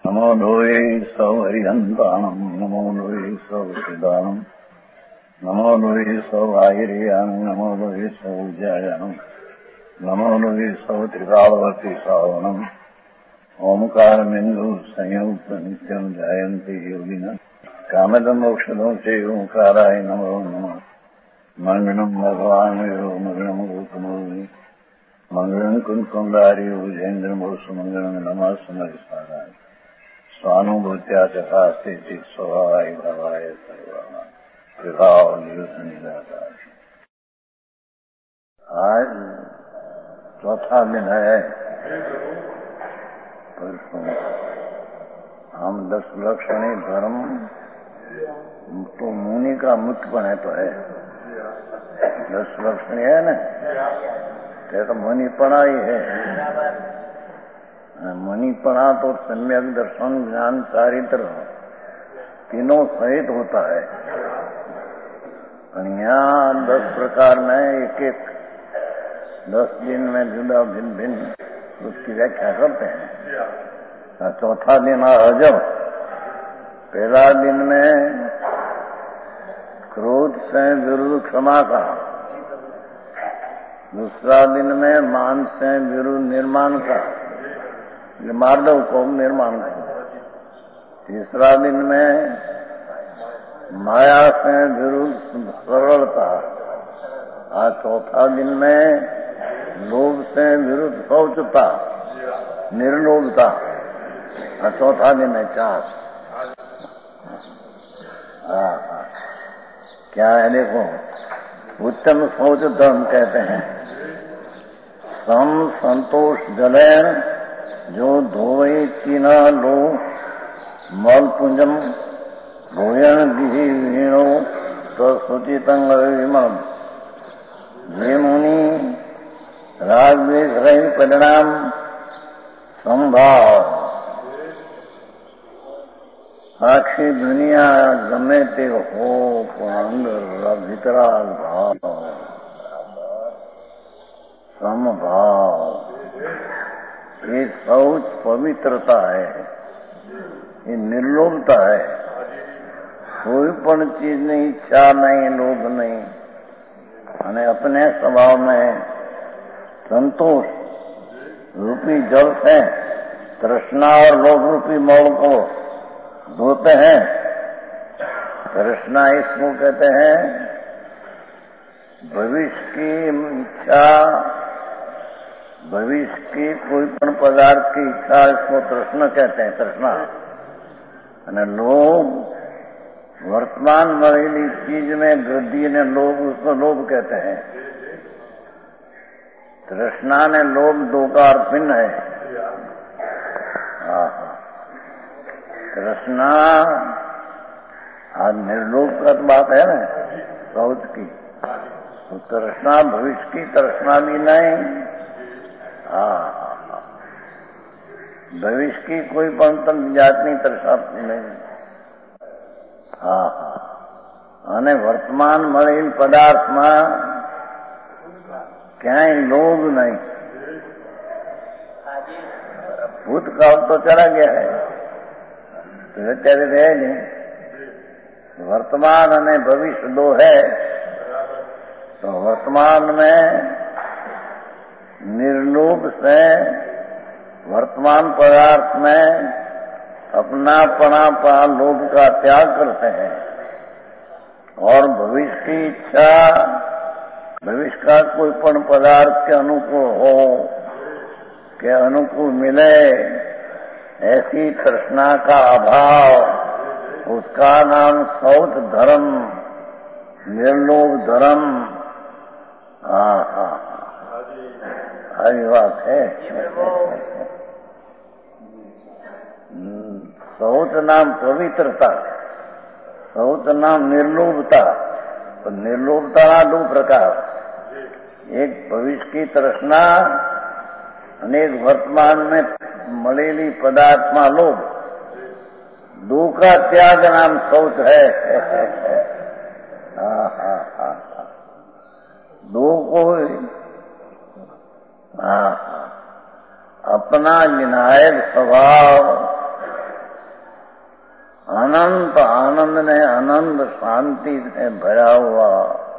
नमो लोये सौहरिहन्ताणम् नमो लोये सौहृदानम् नमो लोये सौभागिर्यानम् नमो लोये सौज्यायानम् नमो लोये सौत्रिकालवर्ति सावनम् ओंकारमिन्दु संयुक्त नित्यम् जायन्ति योगिनः कामदम् मोक्षदम् च ओंकाराय नमो नमः मंगलम् भगवान् यो मंगलम् गौतमोऽग्नि मंगलम् कुन्कुण्डारि भुजेन्द्रमोसु मंगलम् नमः समरिसाराय स्वानुभूत्या चकास्ते स्वभावाय भावाय सर्वाणां विभाव निदाकार। आज चौथा दिन है। परसों हम 10 लक्षणी धर्म तो मुनि का मुख्यपण है तो है 10 लक्षणी है ना, तो मुनिपणा ही है। मुनिपणा तो सम्यक दर्शन ज्ञान चारित्र तीनों सहित होता है। यहाँ 10 प्रकार में एक 10 दिन में जुदा भिन्न भिन्न उसकी व्याख्या करते हैं। चौथा दिन अजब, पहला दिन में क्रोध से विरुद्ध क्षमा का, दूसरा दिन में मान से विरुद्ध निर्माण का, मार्दव को निर्माण का, तीसरा दिन में माया से विरुद्ध सरलता, आज चौथा दिन में लोभ से विरुद्ध शौचता निर्लोभता, चौथा दिन है 4। क्या है देखो, उत्तम शौच धर्म कहते हैं। सम संतोष जलैन जो धोए तीना लो मल पुंजम भोयन विधि विहीणो तो सुचितंग विमल। ये मुनि राग द्वेष रहित परिणाम संभाव आखी दुनिया गमे ते हो अंदर भीतराग भाव समभाव। ये शौच पवित्रता है, ये निर्लोभता है। कोई पण चीज नहीं, इच्छा नहीं, लोभ नहीं, અને अपने स्वभाव में संतोष रूपी जल से तृष्णा और लोभ रूपी मौल को धोते हैं। तृष्णा इसको कहते हैं भविष्य की इच्छा, भविष्य की कोई पण पदार्थ की इच्छा, इसको तृष्णा कहते हैं, तृष्णा। અને लोभ वर्तमान मरेली चीज में वृद्धि ने लोभ, उसको लोभ कहते हैं। तृष्णा ने लोभ दो का अर्थ भिन्न है। तृष्णा आज निर्लोभ का बात है ना, शौच की। तो तृष्णा भविष्य की तृष्णा भी नहीं, भविष्य की कोई पंतन जातनी तृष्णा नहीं। અને વર્તમાન મળેલ પદાર્થમાં ક્યાંય લોભ नहीं। भूतकाल तो चला गया है, तो અત્યારે રહે नहीं। वर्तमान અને भविष्य दो है, तो वर्तमान में निर्लोभ से वर्तमान पदार्थ में अपनापना लोभ का त्याग करते हैं, और भविष्य की इच्छा, भविष्य का कोई पण पदार्थ के अनुकूल हो, के अनुकूल मिले, ऐसी तृष्णा का अभाव, उसका नाम शौच धर्म, निर्लोभ धर्म। हरी बात है। शौच नाम पवित्रता, शौच नाम निर्लोभता। तो निर्लोभता ना 2 प्रकार, एक भविष्य की तृष्णा, अनेक वर्तमान में મળેલી પદાર્થમાં લોભ। 2 का त्याग नाम शौच है। 2 को अपना विनायक स्वभाव अनंत आनंद ने अनंत शांति से भरा हुआ,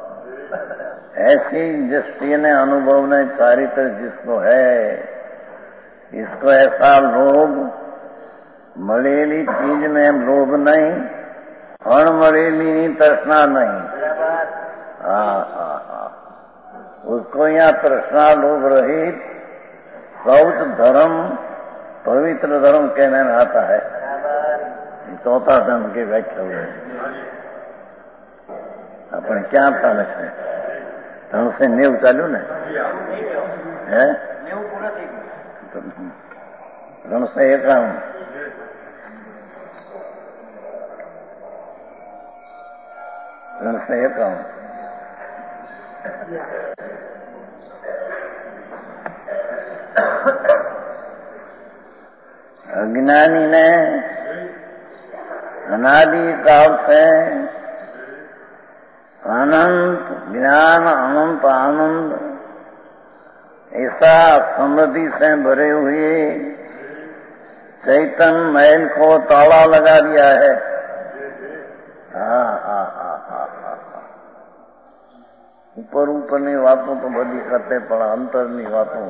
ऐसी दृष्टि ने अनुभव ने चारित्र जिसको है, इसको ऐसा लोभ, मलेली चीज में लोभ नहीं, अणमलेली तृष्णा नहीं। उसको यहाँ तृष्णा लोभ रहित शौच धर्म पवित्र धर्म कहने में आता है। चौथा धर्म की व्याख्या हुई अपने क्या चाले છે ધર્મ से नेव चालू ने है धर्म से एक धर्म से एक अज्ञानी ने अनादि काल से अनंत ज्ञान अनंत आनंद ऐसा समृद्धि से भरे हुए चैतन्य महल को ताला लगा दिया है। ऊपर ऊपरनी वातों तो बड़ी करते पण अंतरनी वातों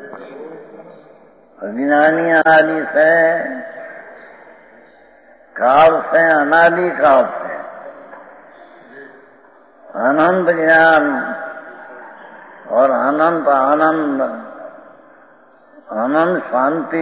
अज्ञानी आदि से काल से अनादि काल से अनंत ज्ञान और अनंत आनंद, अनंत शांति,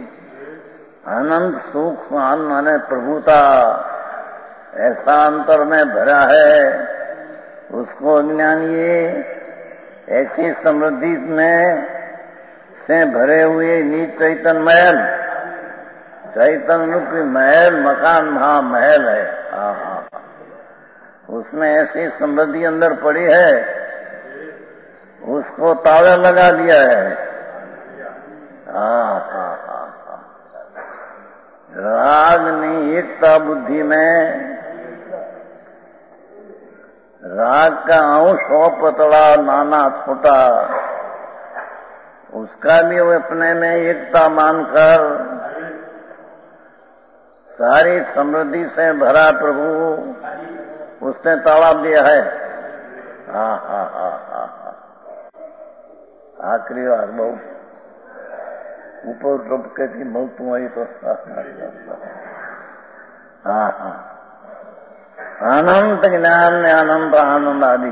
अनंत सुख माने प्रभुता ऐसा अंतर में भरा है। उसको अज्ञानी ऐसी समृद्धि में से भरे हुए नीच चैतन्य महल, चैतन्य रूपी महल, मकान महामहल है। उसमें ऐसी समृद्धि अंदर पड़ी है, उसको ताला लगा दिया है। रागनी एकता बुद्धि में राग का अंश हो पतला नाना छोटा, उसका भी वो अपने में एकता मानकर सारी समृद्धि से भरा प्रभु उसने ताला दिया है। आखिरी बार बहुत ऊपर टपके की बहुत आई तो अनंत ज्ञान ने अनंत आनंद आदि।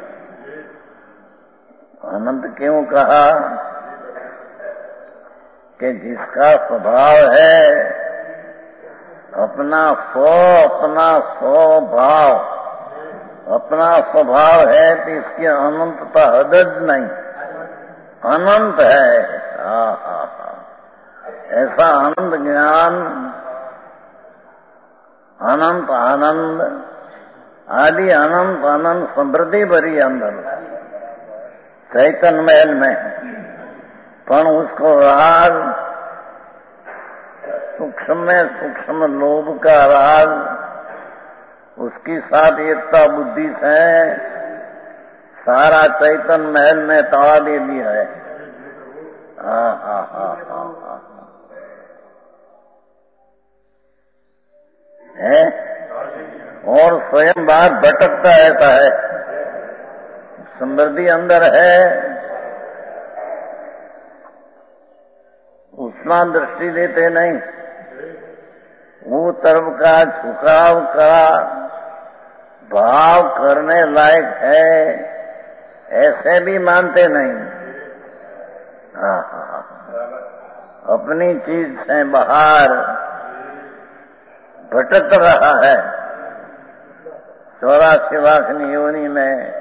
अनंत क्यों कहा कि जिसका स्वभाव है अपना स्वभाव, अपना स्वभाव है तो इसकी अनंतता हद नहीं, अनंत है। ऐसा अनंत ज्ञान, अनंत आनंद आदि अनंत अनंत समृद्धि भरी अंदर चैतन्य महल में, पण उसको राग सूक्ष्म में सूक्ष्म लोभ का राग उसकी साथ एकता बुद्धि से सारा चैतन्य महल में ताला दे दिया है। है और स्वयं बाहर भटकता रहता है। समृद्धि अंदर है, उतना दृष्टि देते नहीं, वो तरफ का झुकाव का भाव करने लायक है ऐसे भी मानते नहीं। अपनी चीज से बाहर भटक रहा है 84 लाख योनि में।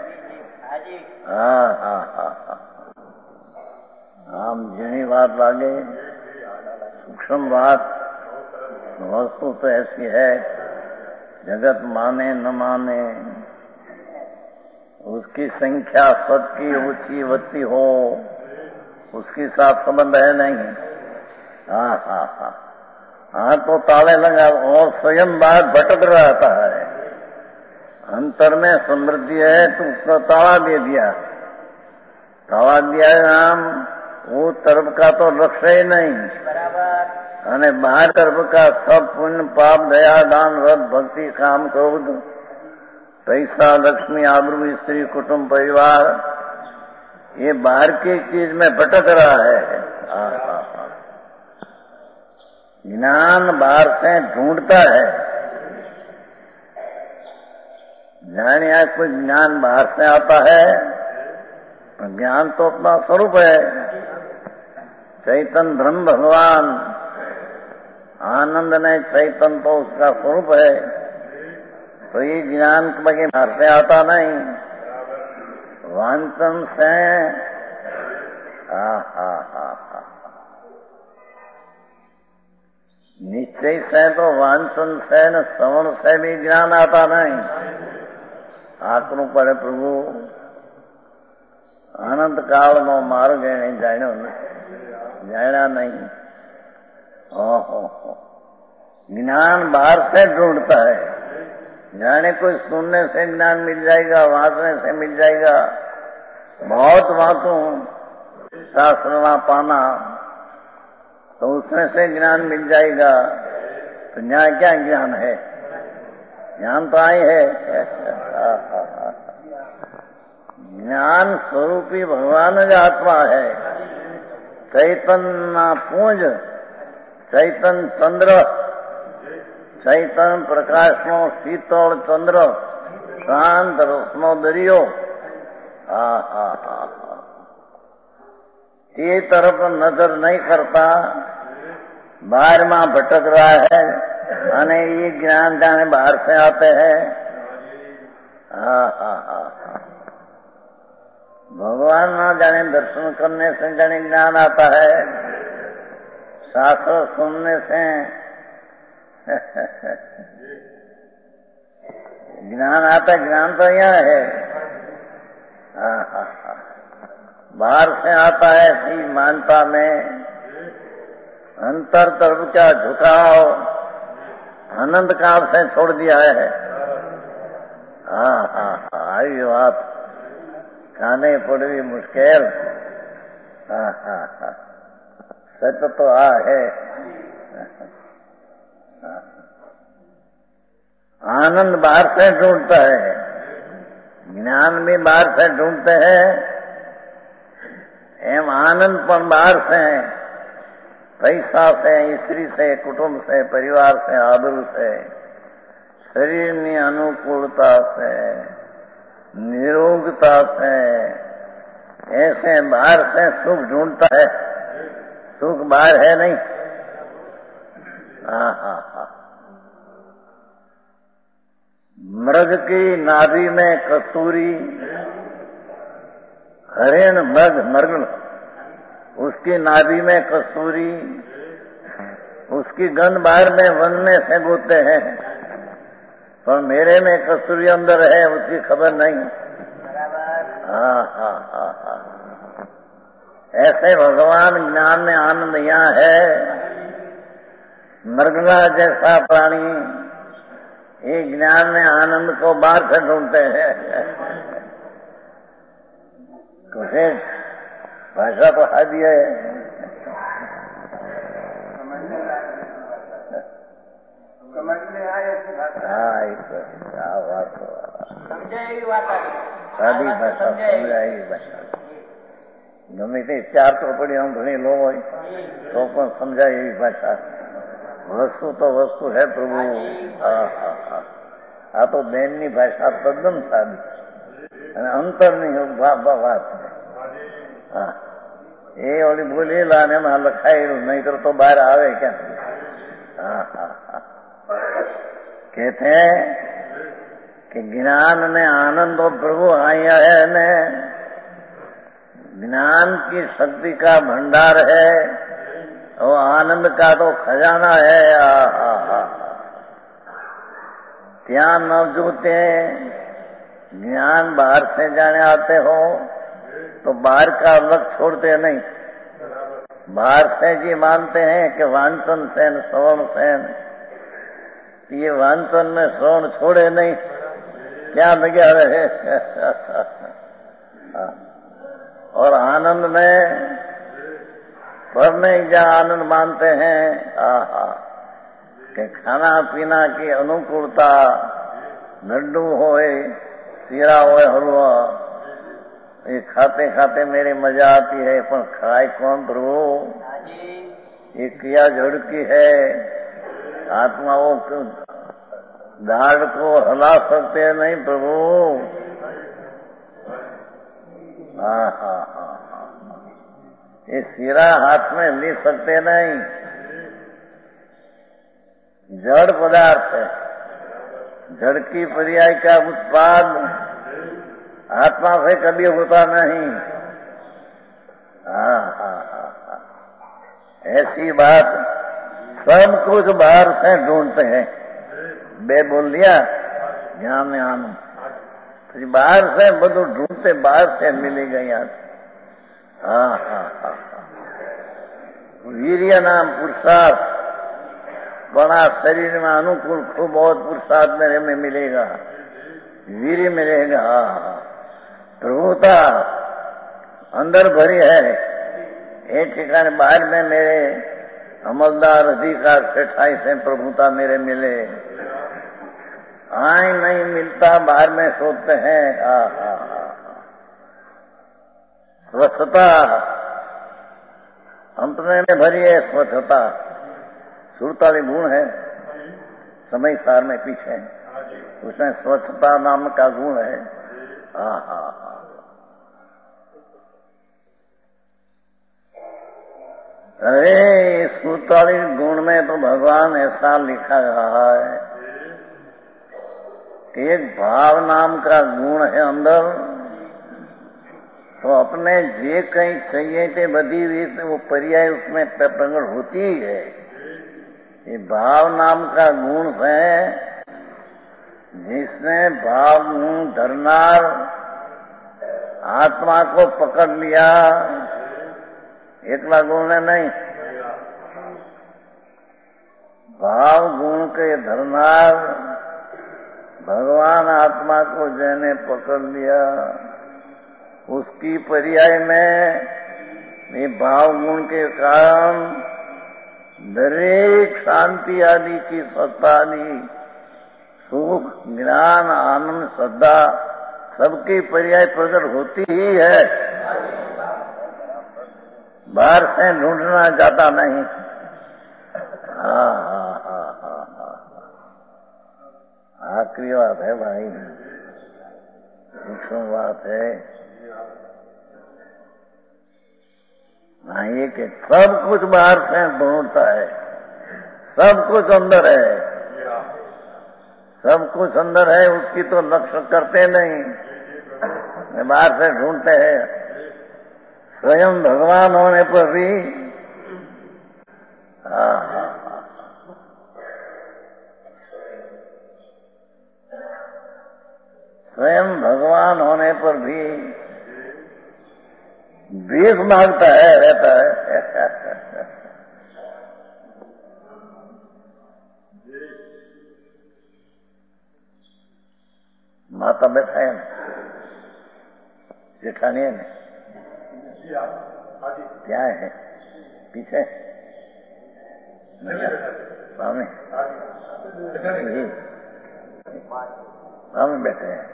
आम झीणी बात लागे, सूक्ष्म बात, वस्तु तो ऐसी है, जगत माने न माने, उसकी संख्या सबकी ऊंची वत्ती हो, उसके साथ संबंध है नहीं। हाँ तो ताले लगा और स्वयं बाहर भटक रहता है। अंतर में समृद्धि है तो उसको ताला दे दिया, ताला दिया नाम वो तरफ का तो लक्ष्य ही नहीं। અને બાર તરફ का सब पुण्य पाप दया दान व्रत भक्ति काम क्रोध पैसा लक्ष्मी आबरू स्त्री कुटुंब परिवार ये बाहर की चीज में भटक रहा है। ज्ञान बाहर से ढूंढता है। ज्ञान या कोई ज्ञान बाहर से आता है, ज्ञान तो अपना स्वरूप है। चैतन्य ब्रह्म भगवान आनंद ने चैतन्य तो उसका स्वरूप है। तो ये ज्ञान के बाहर से आता नहीं, वांछन से निश्चय से तो वांछन से न श्रवण से भी ज्ञान आता नहीं। आकरू पड़े प्रभु अनंत काल नो मार्ग जाना नहीं। ओहो ज्ञान बाहर से ढूंढता है। जाने कोई सुनने से ज्ञान मिल जाएगा, वांचने से मिल जाएगा। बहुत वांचू शास्त्र पाना तो उसमें से ज्ञान मिल जाएगा। तो यहाँ क्या ज्ञान है? ज्ञान तो आई है। ज्ञान स्वरूपी भगवान जो आत्मा है, चैतन्य पुंज, चैतन्य चंद्र, चैतन्य प्रकाश नो शीतल चंद्र, शांत रसनो दरियो। ये तरफ नजर नहीं करता, बाहर में भटक रहा है। અને ये ज्ञान जाने बाहर से आते हैं। भगवान ना जाने दर्शन करने से जाने ज्ञान आता है, शास्त्र सुनने से ज्ञान आता। ज्ञान तो यहाँ है, बाहर से आता है। सी मानता में अंतर तरफ का झुकाव आनंद काल से छोड़ दिया है। आई बात खाने पड़ी मुश्किल। सच तो है। आनंद बाहर से ढूंढता है, ज्ञान भी बाहर से ढूंढते हैं। एम आनंद पर बाहर से है, पैसा से, स्त्री से, कुटुंब से, परिवार से, आबरू से, शरीर की अनुकूलता से, निरोगता से, ऐसे बाहर से सुख ढूंढता है। सुख बाहर है नहीं। मृग की नाभि में कस्तूरी, हरेण मृग उसकी नाभि में कस्तूरी, उसकी गंध बाहर में वन में से बोते हैं, पर मेरे में कस्तूरी अंदर है उसकी खबर नहीं। ऐसे भगवान ज्ञान में आनंद यहाँ है। मृगला जैसा प्राणी ये ज्ञान में आनंद को बाहर से ढूंढते हैं। कुछ भाषा तो हादी है। क्या बात हो, सादी भाषा समझाई भाषा गમે તે 4 ચોપડીઓ ઘણી લો હોય તો પણ સમજાય એવી ભાષા। વસ્તુ તો વસ્તુ है प्रभु। આ તો બેનની ભાષા તદ્દન સાદી અને અંતરની વાત છે। એ ઓલી બોલેલા ને એમાં લખાયેલું, નહીતર તો બહાર આવે ક્યાં? कहते हैं कि ज्ञान में आनंद और प्रभु आया है ने ज्ञान की शक्ति का भंडार है, वो आनंद का तो खजाना है। ત્યાં न जोते ज्ञान बाहर से जाने आते हो तो बाहर का लक्ष्य छोड़ते नहीं। बाहर से जी मानते हैं कि वांछन सेन श्रवण सेन, ये वांछन में श्रवण छोड़े नहीं, क्या लगे रहे। और आनंद में पर नहीं जहाँ आनंद मानते हैं। आहा, के खाना पीना की अनुकूलता, लड्डू होए, सीरा होए, हलवा, ये खाते खाते मेरी मजा आती है, पर खाए कौन प्रभु? ये क्रिया जड़ की है। आत्माओं को दाढ़ को हिला सकते नहीं प्रभु। हाँ, ये सिरा हाथ में ले सकते नहीं, जड़ पदार्थ है। जड़ की पर्याय का उत्पाद आत्मा से कभी होता नहीं। ऐसी बात सब कुछ बाहर से ढूंढते हैं। बे बोल दिया ज्ञान में आनंद, फिर बाहर से બધું ढूंढते, बाहर से मिलेगा यार। वीर्य नाम पुरुषार्थ, बड़ा शरीर में अनुकूल खूब बहुत पुरुषार्थ मेरे में मिलेगा, वीर्य मिलेगा। प्रभुता अंदर भरी है, एक ठिकाने बाहर में मेरे अमलदार अधिकार सेठाई से प्रभुता मेरे मिले। आए नहीं मिलता, बाहर में सोचते हैं। स्वच्छता अपने में भरी है, स्वच्छता 47 गुण है, समय सार में पीछे उसमें स्वच्छता नाम का गुण है। अरे 47 गुण में तो भगवान ऐसा लिखा रहा है कि एक भाव नाम का गुण है अंदर, तो अपने जे कहीं चाहिए थे बधी रीत वो पर्याय उसमें प्रकट होती ही है। ये भाव नाम का गुण है, जिसने भाव गुण धरनार आत्मा को पकड़ लिया, एकला गुण ने नहीं, भाव गुण के धरनार भगवान आत्मा को जिसने पकड़ लिया, उसकी पर्याय में ये भाव गुण के कारण दरेक शांति आदि की सत्ता आदि सुख ज्ञान आनंद श्रद्धा सबकी पर्याय प्रकट होती ही है, बाहर से ढूंढना जाता नहीं। आखिरी बात है भाई, सूक्ष्म बात है। ये कि सब कुछ बाहर से ढूंढता है, सब कुछ अंदर है, सब कुछ अंदर है, उसकी तो लक्ष्य करते नहीं, बाहर से ढूंढते हैं। स्वयं भगवान होने पर भी स्वयं भगवान होने पर भी भीख मांगता है, रहता है। माता बैठा है जेठानी है, क्या है पीछे सामने सामने बैठे हैं।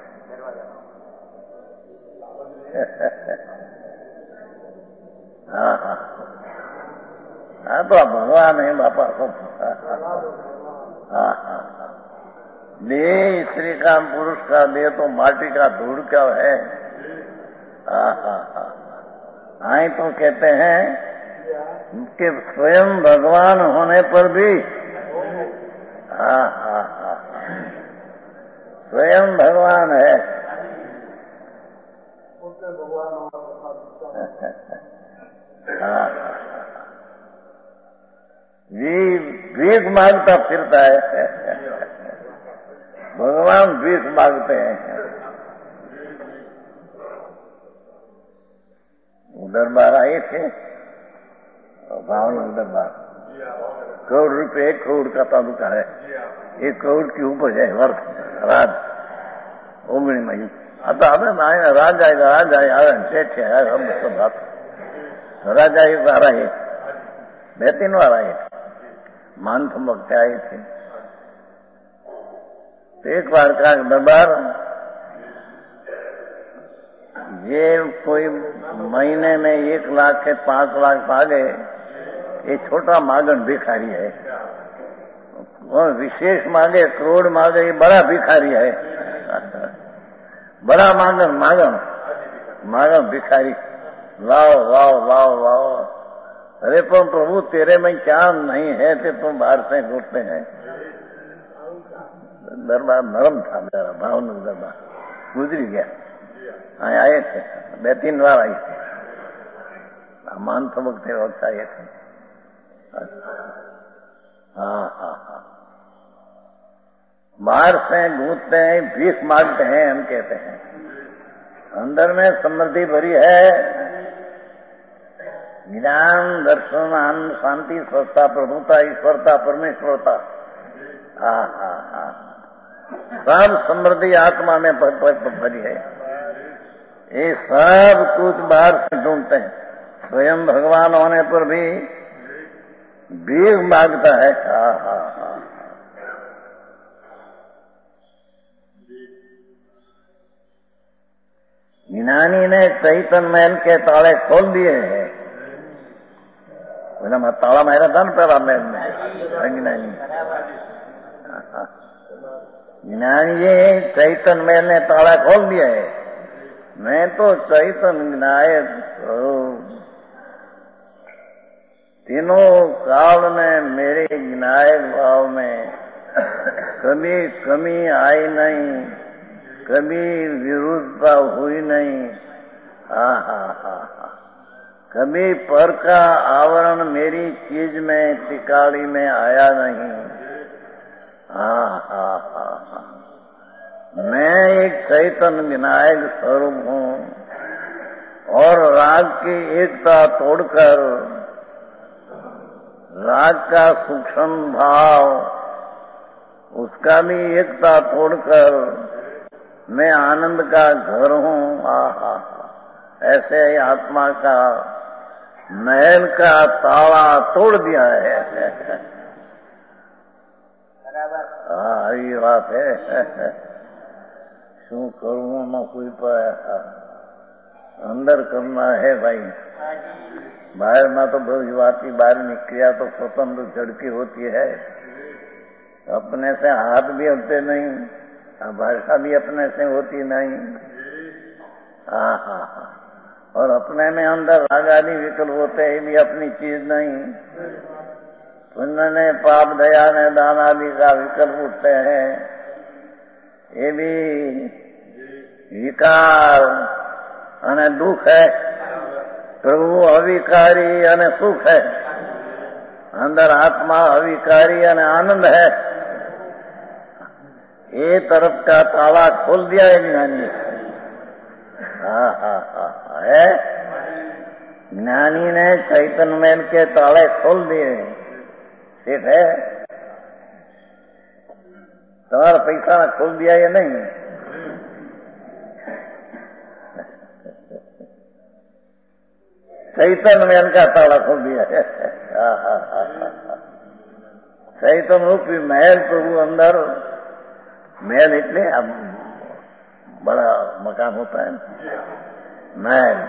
हाँ तो भगवान है बापा सब। देह स्त्री का पुरुष का देह तो माटी का धूल क्या है। आई तो कहते हैं कि स्वयं भगवान होने पर भी स्वयं भगवान है। भीख मांगता फिरता है, भगवान भीख मांगते हैं। दरबार आए थे, भावना दरबार, 1 करोड़ रुपये 1 करोड़ का तालुका है, 1 करोड़ की उपज है वर्ष राज ओगणी मई। आता हमें आएगा राज आएगा, राज आएगा, सेठ है, हम सब बात राज आएगा, आ रहा है 2-3 बार आए थे, मानसम वक्त आए थे। तो एक बार का दरबार, ये कोई महीने में 1 लाख के 5 लाख भागे, ये छोटा मागण भिखारी है। और विशेष मांगे, करोड़ मांगे, ये बड़ा भिखारी है। बड़ा मागण भिखारी, लाओ लाओ लाओ लाओ। अरे पर प्रभु तेरे में क्या नहीं है कि तुम बाहर से घूटते हैं। दरबार नरम था मेरा, भावनगर दरबार गुजरी गया। आए थे 2-3 बार आए थे, मान समझते वक्त आए थे। हाँ, बाहर से घूटते हैं, भीख मांगते हैं, हम कहते हैं। अंदर में समृद्धि भरी है, ज्ञान, दर्शन, आनंद, शांति, स्वस्थता, प्रभुता, ईश्वरता, परमेश्वरता, सब समृद्धि आत्मा में भरी है। ये सब कुछ बाहर से ढूंढते हैं, स्वयं भगवान होने पर भी भीख मांगता है। ज्ञानी ने चैतन्य महल के ताले खोल दिए हैं। बोला ताला मेरा धन पड़ा महल में। ज्ञानी ये चैतन्य महल ने ताला खोल दिया है। मैं तो चैतन्य नायक, तीनों काल में मेरे विनायक भाव में कभी कमी आई नहीं, कभी विरुद्धता हुई नहीं। कभी पर का आवरण मेरी चीज में, टिकाड़ी में आया नहीं। मैं एक चैतन्य विनायक स्वरूप हूँ और राग की एकता तोड़कर, राग का सूक्ष्म भाव, उसका भी एकता तोड़कर मैं आनंद का घर हूँ। ऐसे ही आत्मा का महल का ताला तोड़ दिया है। ये बात है। शू करूँ न कोई पाया, अंदर करना है भाई। बाहर ना तो भविष्यवाती बाहर निकलिया तो स्वतंत्र झड़की होती है, अपने से हाथ भी होते नहीं, भाषा भी अपने से होती नहीं। और अपने में अंदर राग आदि विकल्प होते हैं, भी अपनी चीज नहीं। पुण्य ने, पाप, दया ने, दान आदि का विकल्प उठते हैं, ये भी विकार अने दुख है। प्रभु अविकारी अने सुख है, अंदर आत्मा अविकारी अने आनंद है। ये तरफ का ताला खोल दिया है ज्ञानी। है ज्ञानी ने चैतन्य महल के ताले खोल दिए। ठीक है, तुम्हारा पैसा खोल दिया या नहीं? चैतन्य महल का ताला खोल दिया है। चैतन्य रूपी महल प्रभु अंदर, महल इतने अब बड़ा मकान होता है महल।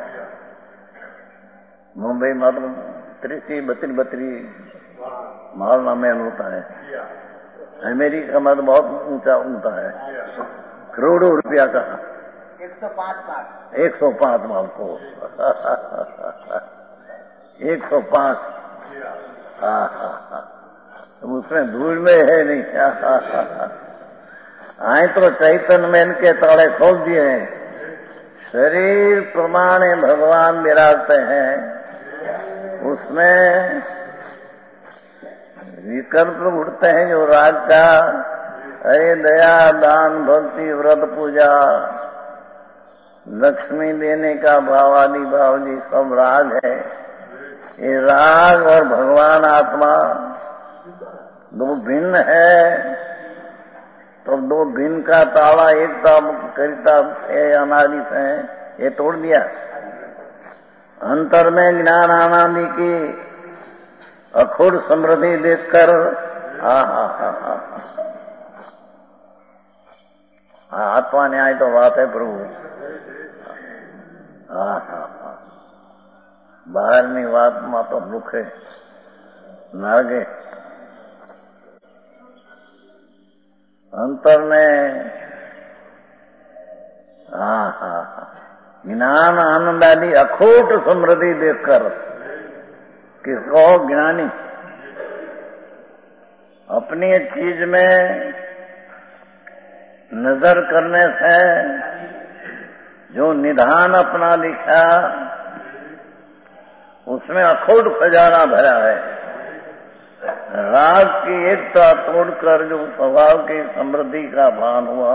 मुंबई में 30-32 महल ना महल होता है। अमेरिका में तो बहुत ऊंचा ऊंचा है, करोड़ों रुपया का। 105 माल को 105। उसमें धूल में है नहीं। आए तो चैतन्य महल के ताले खोल दिए हैं। शरीर प्रमाणे भगवान विराजते हैं, उसमें विकल्प उठते हैं जो राग का। अरे दया, दान, भक्ति, व्रत, पूजा, लक्ष्मी देने का भाव आदि भाव जी सब राग है। ये राग और भगवान आत्मा दो भिन्न है, तो दो भिन्न का ताला एकता करिता है अनादि से, ये तोड़ दिया। अंतर में ज्ञान आनंदी की अखोड़ समृद्धि देखकर आत्मा न्याय तो बात है प्रभु। બહારની વાતમાં તો દુખે લાગે, અંતરને ज्ञान आनंद आदि अखोट समृद्धि देखकर किसको ज्ञानी अपनी चीज में नजर करने से जो निधान अपना लिखा उसमें अखोट खजाना भरा है। राग की एकता तोड़कर जो स्वभाव की समृद्धि का भान हुआ,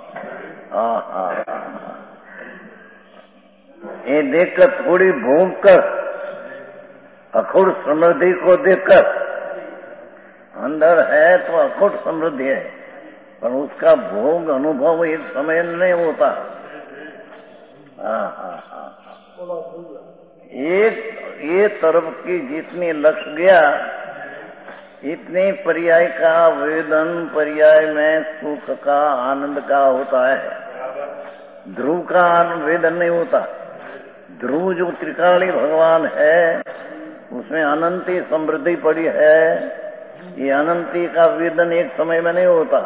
ये देखकर थोड़ी भोग कर अखोट समृद्धि को देखकर अंदर है तो अखोट समृद्धि है, पर उसका भोग अनुभव एक समय नहीं होता। एक ये तरफ की जितनी लक्ष्य गया इतने पर्याय का वेदन पर्याय में सुख का आनंद का होता है। ध्रुव का वेदन नहीं होता। ध्रुव जो त्रिकाली भगवान है उसमें अनंती समृद्धि पड़ी है। ये अनंती का वेदन एक समय में नहीं होता।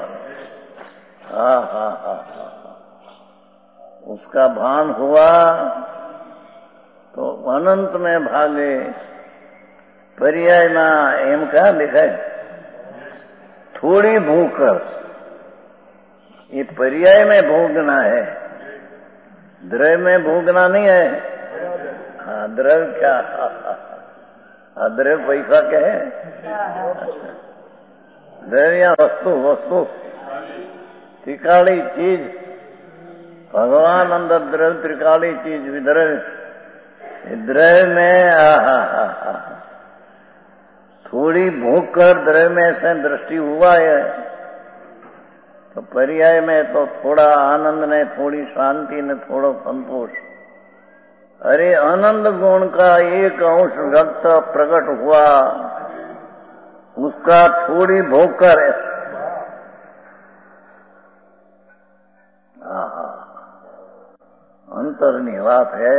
उसका भान हुआ तो अनंत में भागे। पर्याय में एम क्या लिखा है, थोड़ी भूकर। ये पर्याय में भोगना है, द्रव्य में भोगना नहीं है। द्रव्य क्या, द्रव्य पैसा क्या है, द्रव्य वस्तु, वस्तु त्रिकाली चीज। भगवान अंदर द्रव्य त्रिकाली चीज विद्रव्य। द्रव्य में थोड़ी भूख कर द्रव्य में से दृष्टि हुआ है तो पर्याय में तो थोड़ा आनंद ने, थोड़ी शांति ने, थोड़ा संतोष। अरे आनंद गुण का एक अंश व्यक्त प्रकट हुआ, उसका थोड़ी भोग कर अंतरनी बात है।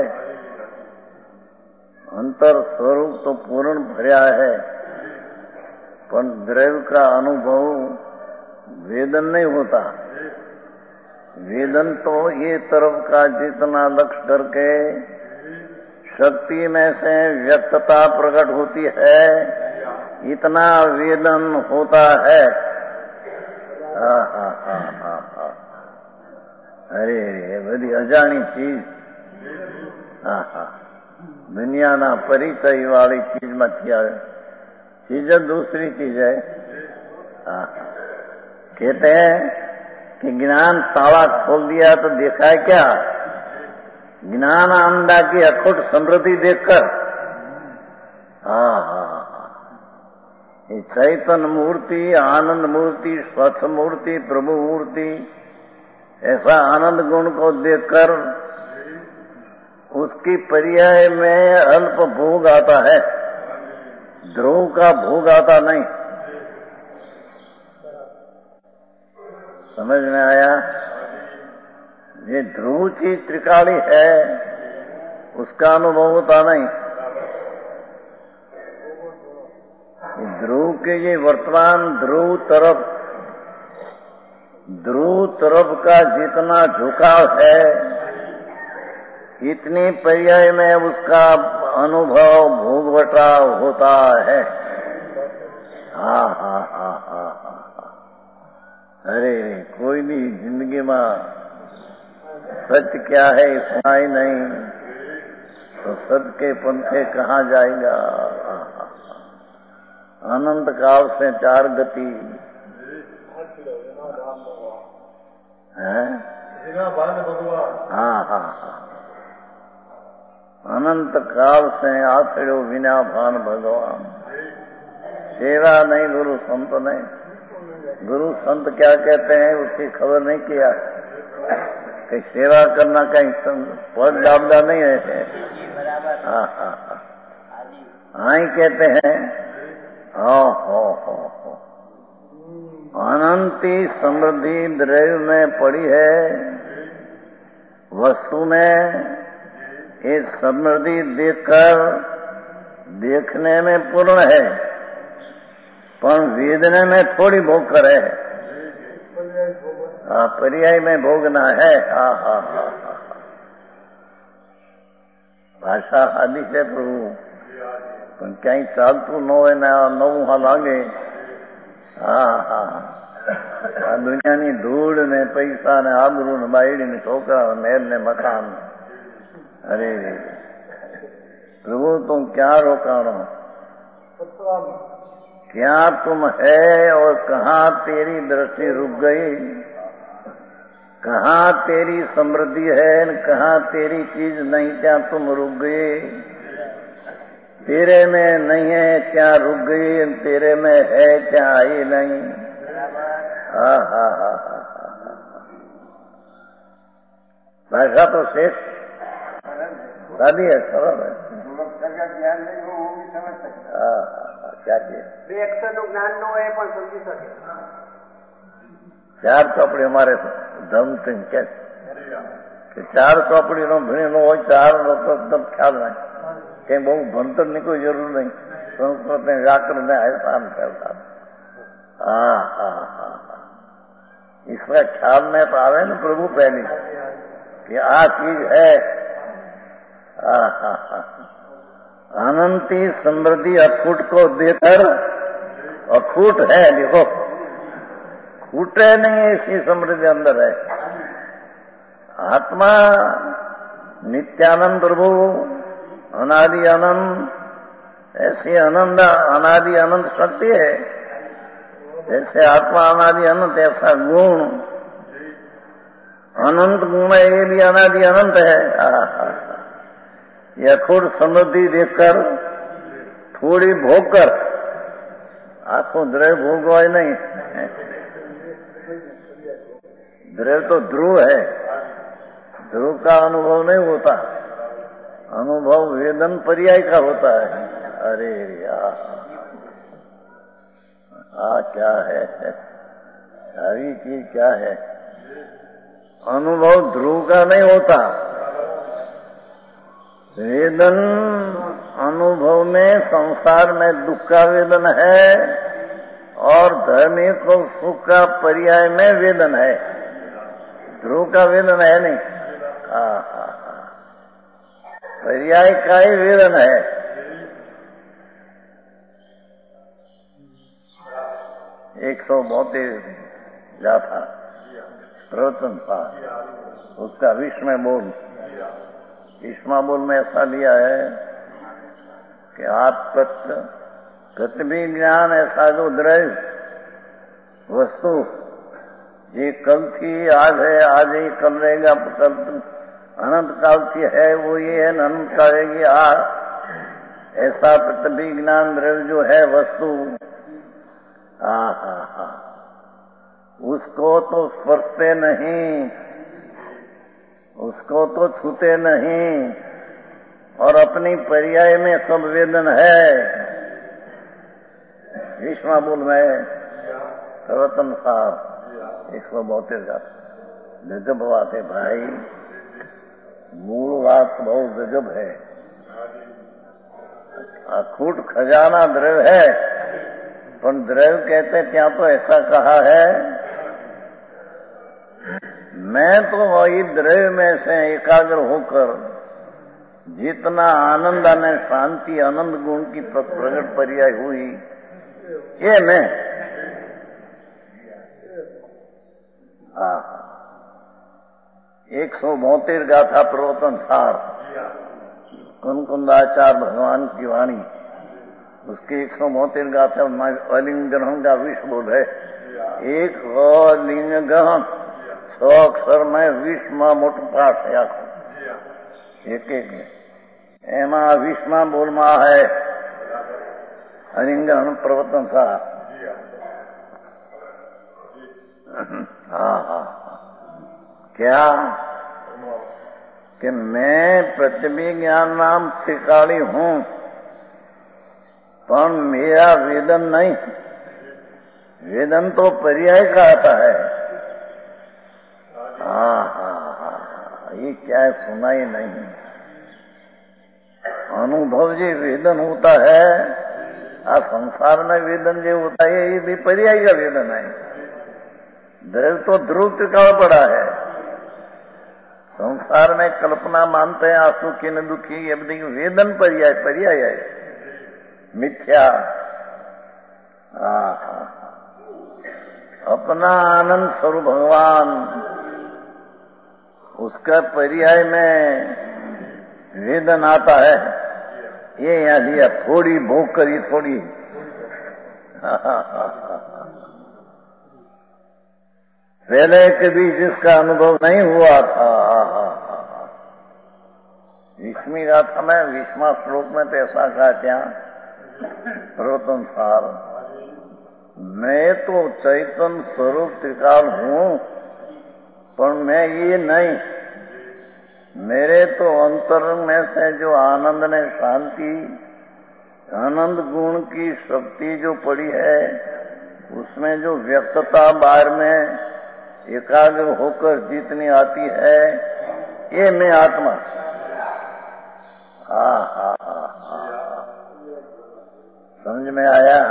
अंतर स्वरूप तो पूर्ण भर्या है, पर द्रव्य का अनुभव वेदन नहीं होता। वेदन तो ये तरफ का जितना लक्ष्य करके शक्ति में से व्यक्तता प्रकट होती है इतना वेदन होता है। अरे बड़ी अजाणी चीज, दुनिया ना परिचय वाली चीज मत आवे। चीज दूसरी चीज है। कहते हैं कि ज्ञान ताला खोल दिया तो देखा है क्या, ज्ञान आनंदा की अखुट समृद्धि देखकर। ये चैतन्य मूर्ति, आनंद मूर्ति, स्वच्छ मूर्ति, प्रभु मूर्ति, ऐसा आनंद गुण को देखकर उसकी पर्याय में अल्प भोग आता है, ध्रुव का भोग आता नहीं। समझ में आया? ये ध्रुव चीज त्रिकाली है, उसका अनुभव होता नहीं। ध्रुव के ये वर्तमान ध्रुव तरफ का जितना झुकाव है इतनी पर्याय में उसका अनुभव भोगवटा होता है। अरे कोई भी जिंदगी में सत्य क्या है सुना ही नहीं तो सत्य के पंथे कहाँ जाएगा। अनंत काल से चार गति है। अनंत काल से आखिरो बिना भान भगवान। सेवा नहीं गुरु संत नहीं। गुरु संत क्या कहते हैं उसकी खबर नहीं किया कि सेवा करना कहीं पद दाबदा नहीं है। हाँ ही कहते हैं अनंती समृद्धि द्रव्य में पड़ी है, वस्तु में ये समृद्धि देखने में पूर्ण है, पर वेदना में थोड़ी भोग है। पर्याय में भोगना है। भाषा आदि છે પ્રભુ, પણ ક્યાંય ચાલતું ન હોય ને નવું હા લાગે. આ દુનિયાની ધૂળ ને પૈસા ને આબરૂ ને બાયડી ને છોકરા મહેલ ને મકાન. અરે प्रभु तुम क्या रोकाणो, क्या तुम है और कहाँ तेरी दृष्टि रुक गई, कहाँ तेरी समृद्धि है, कहाँ तेरी चीज नहीं, क्या तुम रुक गए, तेरे में नहीं है क्या रुक गई, तेरे में है क्या आई नहीं। भाषा तो शेष शादी है, सरल है। જ્ઞાન નહીં હોય હું બી સમજ શકે। क्या चाहिए? બે અક્ષરનું જ્ઞાન ન હોય પણ સમજી શકે। ચાર ચોપડી અમારે ધર્મ સિંહ કે ચાર ચોપડી નો ભણી નો હોય, ચાર નો તો એકદમ ખ્યાલ નહીં, કઈ બહુ ભણતર ની કોઈ જરૂર નહીં, સંસ્કૃત ને व्याकरण ने आसान करता। इसका ख्याल में तो आवे ना प्रभु पहली कि आ चीज है। अनंती समृद्धि अखूट को देकर, अखूट है, देखो खूटे नहीं ऐसी समृद्धि अंदर है। आत्मा नित्यानंद प्रभु अनादि अनंत, ऐसी अनंत अनादि अनंत शक्ति है। जैसे आत्मा अनादि अनंत ऐसा गुण, अनंत गुण है, ये भी अनादि अनंत है। ये अखूट समृद्धि देखकर थोड़ी भोग कर, आंखों द्रव्य भोग है नहीं, द्रव्य तो ध्रुव है, ध्रुव का अनुभव नहीं होता, अनुभव वेदन पर्याय का होता है। अरे क्या है, सारी चीज क्या है, अनुभव ध्रुव का नहीं होता। वेदन अनुभव में संसार में दुख का वेदन है और धर्मी को सुख का पर्याय में वेदन है, ध्रुव का वेदन है नहीं। पर्याय का ही वेदन है। एक 132 गाथा प्रवचन था, उसका 20वें बोल, 20वां बोल में ऐसा लिया है कि आप प्रतिभी ज्ञान ऐसा जो द्रव्य वस्तु ये कल थी, आज है, आज ही कल रहेगा, कल अनंत काल की है, वो ये है, अनंत काल रहेगी आज, ऐसा प्रतिभी ज्ञान द्रव्य जो है वस्तु, उसको तो स्पर्शते नहीं, उसको तो छूते नहीं, और अपनी पर्याय में सब वेदन है। 20वां बोल में प्रवचन साहब 132 का गजब बात है भाई, मूल बात बहुत गजब है। अखूट खजाना द्रव्य है, पर द्रव्य कहते क्या तो ऐसा कहा है, मैं तो वही द्रव्य में से एकाग्र होकर जितना आनंद और शांति आनंद गुण की प्रकट पर्याय हुई, ये मैं 172 गाथा प्रवचन सार कुंकुंदाचार्य भगवान की वाणी, उसके 172 गाथा अलिंग ग्रहण का विष बोल है। एक अलिंग ग्रहण 100 अक्षर में 20वां मोटो पाठ है आखो, एक एक एमा 20वां बोल में है अलिंग ग्रहण प्रवचन सार। क्या कि मैं प्रतिभी ज्ञान नाम त्रिकाली हूं, पर मेरा वेदन नहीं, वेदन तो पर्याय का आता है। हाँ, ये क्या है, सुना ही नहीं। अनुभव जो वेदन होता है, आ संसार में वेदन जो होता है, ये भी पर्याय का वेदन है। ध्रुव तो ध्रुव टिकाव पड़ा है। संसार में कल्पना मानते हैं असुखी न दुखी, ये बड़ी वेदन पर्याय है, मिथ्या। अपना आनंद स्वरूप भगवान, उसका पर्याय में वेदन आता है। ये यहां लिया, थोड़ी भोग करी, थोड़ी। पहले कभी जिसका अनुभव नहीं हुआ था, 20वीं गाथा में 20वां श्लोक में तो ऐसा कहा, क्या सर्वतंसार, मैं तो चैतन्य स्वरूप त्रिकाल हूं, पर मैं ये नहीं, मेरे तो अंतरंग में से जो आनंद ने शांति, आनंद गुण की शक्ति जो पड़ी है, उसमें जो व्यक्तता बाहर में एकाग्र होकर जितनी आती है, ये मैं आत्मा। समझ में आया?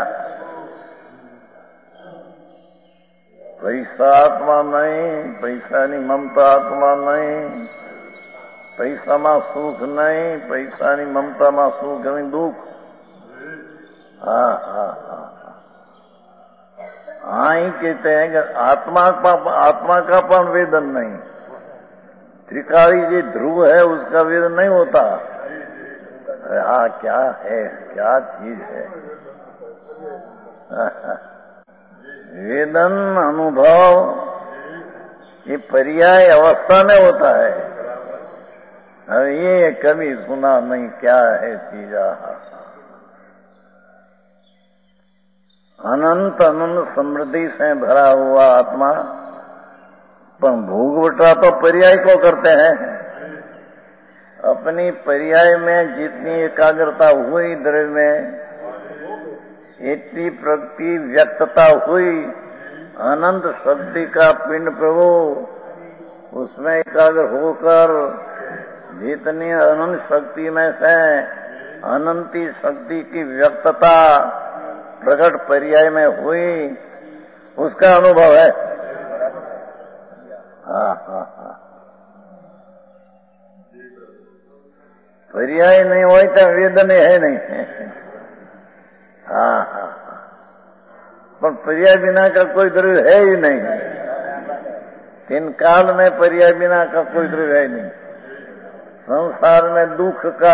पैसा आत्मा नहीं, पैसा नहीं ममता आत्मा नहीं, पैसा में सुख नहीं, पैसा नहीं ममता में सुख नहीं, दुख। ही कहते हैं कि आत्मा का पण वेदन नहीं, त्रिकाली जो ध्रुव है उसका वेदन नहीं होता। क्या है, क्या चीज है। वेदन अनुभव ये पर्याय अवस्था में होता है। ये कभी सुना नहीं, क्या है चीज। अनंत अनंत समृद्धि से भरा हुआ आत्मा, पर भोगवटा तो पर्याय को करते हैं। अपनी पर्याय में जितनी एकाग्रता हुई द्रव्य में, इतनी प्रगति व्यक्तता हुई, अनंत शक्ति का पिंड प्रभु, उसमें एकाग्र होकर जितनी अनंत शक्ति में से अनंती शक्ति की व्यक्तता प्रकट पर्याय में हुई, उसका अनुभव है। पर्याय नहीं हो तो वेदन है नहीं। पर पर्याय बिना का कोई द्रव्य है ही नहीं। तीन काल में पर्याय बिना का कोई द्रव्य है नहीं। संसार में दुख का,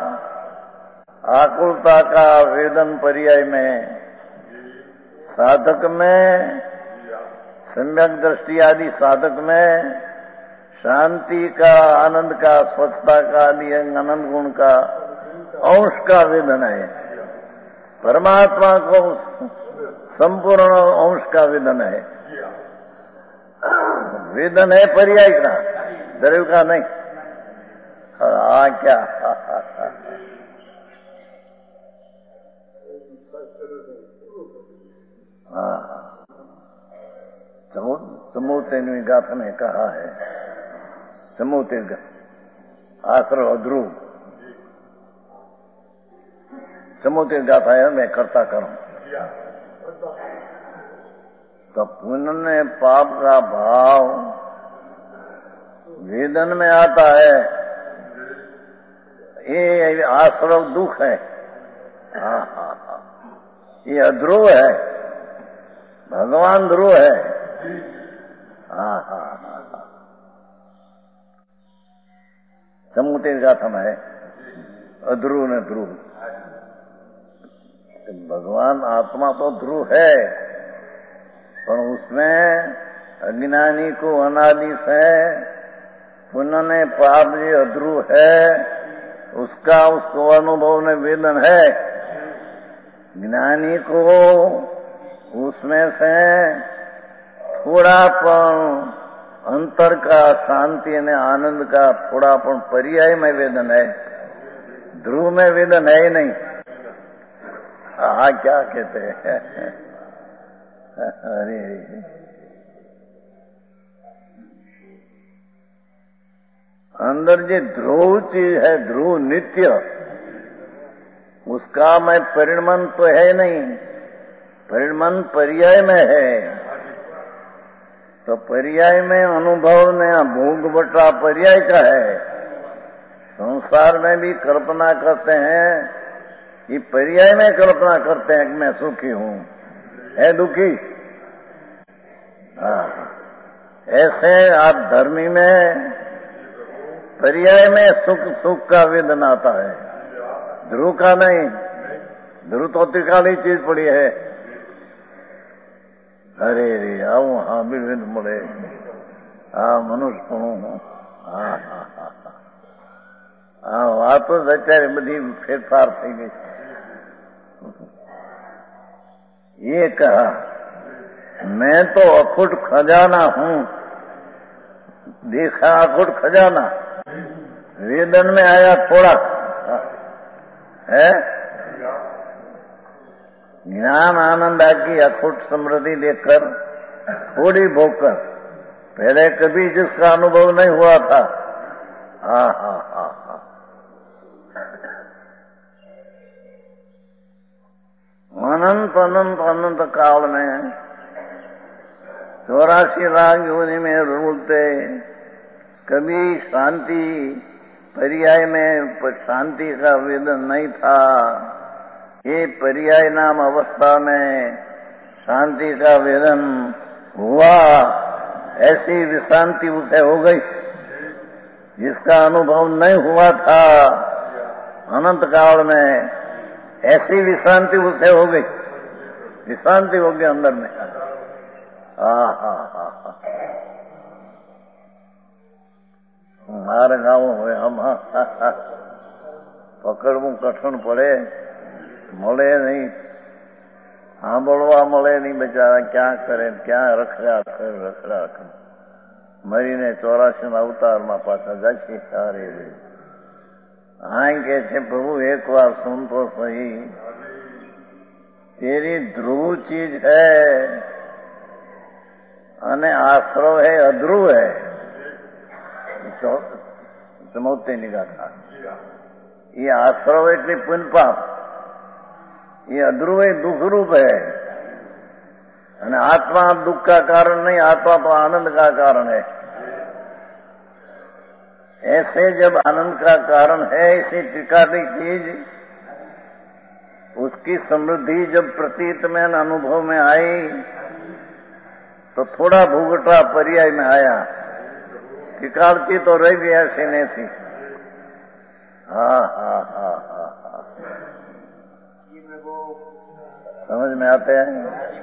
आकुलता का वेदन पर्याय में, साधक में, सम्यक दृष्टि आदि साधक में, शांति का, आनंद का, स्वच्छता का आदि आनंद गुण का अंश का वेदन है। परमात्मा को संपूर्ण अंश का वेदन है। वेदन है पर्याय का, द्रव्य का नहीं। क्या चमोतेन्वी गाथा में कहा है, चमोते आश्रव अध्रुव, चमोते गाथा है, मैं करता करूं। तो पुण्य पाप का भाव वेदन में आता है, ये आश्रव दुख है। ये अध्रुव है, भगवान ध्रुव है। चमोते गाथा में है, अध्रुव न ध्रुव। भगवान आत्मा तो ध्रुव है, पर उसमें अज्ञानी को अनादि से पुण्य पाप जो अध्रुव है, उसको अनुभव में वेदन है। ज्ञानी को उसमें से थोड़ापन अंतर का, शांति ने आनंद का थोड़ापन पर्याय में वेदन है, ध्रुव में वेदन है ही नहीं। क्या कहते हैं? अरे अंदर जो ध्रुव चीज है, ध्रुव नित्य, उसका मैं परिणमन तो है नहीं, परिणमन पर्याय में है। तो पर्याय में अनुभव ने भोग बटा पर्याय का है। संसार में भी कल्पना करते हैं, ये पर्याय में कल्पना करते हैं कि मैं सुखी हूं, है दुखी। ऐसे आप धर्मी में पर्याय में सुख का वेदना आता है, ध्रुव का नहीं। ध्रुव तो त्रिकाली चीज पड़ी है। अरे रे आओ हाँ बिल्कुल મળે આ મનુષ્યપણું હા વાતો જ અત્યારે બધી ફેરફાર થઈ ગઈ। ये कहा मैं तो अखुट खजाना हूं, देखा अखुट खजाना, वेदन में आया थोड़ा है। ज्ञान आनंद की अखुट समृद्धि लेकर थोड़ी भोकर, पहले कभी जिसका अनुभव नहीं हुआ था। हा हा हा हा अनंत अनंत अनंत काल में 84 लाख योनि में रूलते कभी शांति पर्याय में शांति का वेदन नहीं था। ये पर्याय नाम अवस्था में शांति का वेदन हुआ, ऐसी विश्रांति उसे हो गई जिसका अनुभव नहीं हुआ था अनंत काल में। ऐसी विश्रांति उसे हो गई, विश्रांति हो गई अंदर में। मार गाँव हो हम पकड़વું કઠણ પડે, મળે નહીં, સાંભળવા મળે નહીં, બચારા ક્યાં કરે, ક્યાં રખડા કરે, મરીને 84 અવતારમાં પાછા જાય છે। સારે આ કે છે પ્રભુ એક વાર સુન તો સही, तेरी ध्रुव चीज है અને આશ્રવ है अध्रुव है। चमोते निगाह था, ये आश्रव એટલે પુण्य पाप, ये अध्रुव दुख रूप है। અને आत्मा दुख का कारण नहीं, आत्मा तो आनंद का कारण है। ऐसे जब आनंद का कारण है, ऐसी त्रिकाली चीज, उसकी समृद्धि जब प्रतीत में अनुभव में आई तो थोड़ा भूगटा पर्याय में आया। त्रिकालची तो रह गई ऐसी नहीं। हाँ हाँ हाँ हाँ हाँ समझ में आते हैं।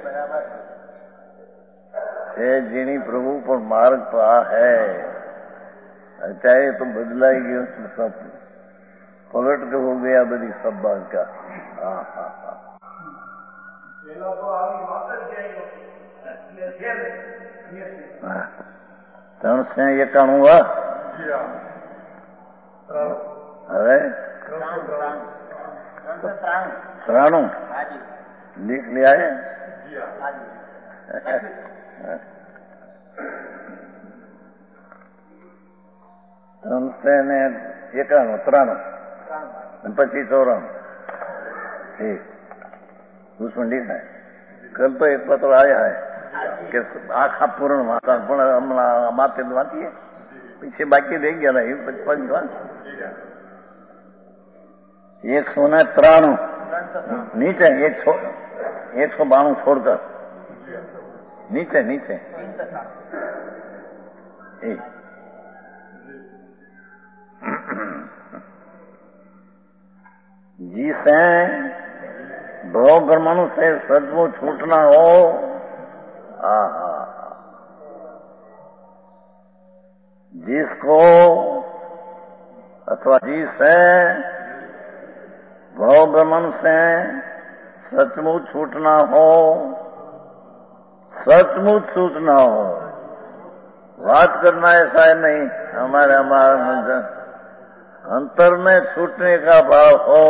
छे जीनी प्रभु पर मार्ग तो आ है, चाहे तो बदलाई गयो सब, पलट के हो गया बड़ी सब बात का। हाँ हाँ हाँ ત્રણ સે 91 हुआ। હવે 93 लिख लिया है। ત્રણ સે 91 93 પછી 94 ठीक उसमें लिखना है। कल तो एक पत्र आया है कि आखा पूर्ण वाता पण हमણાં माते वाती है, पीछे बाकी रह गया नहीं 55 193 नीचे 192 छोड़कर नीचे नीचे जिसे भव ब्रह्मण से सचमुच छूटना हो, जिसको अथवा जिसे भव ब्रह्मण से सचमुच छूटना हो, सचमुच छूटना हो। बात करना ऐसा है नहीं, हमारे अंतर में छूटने का भाव हो।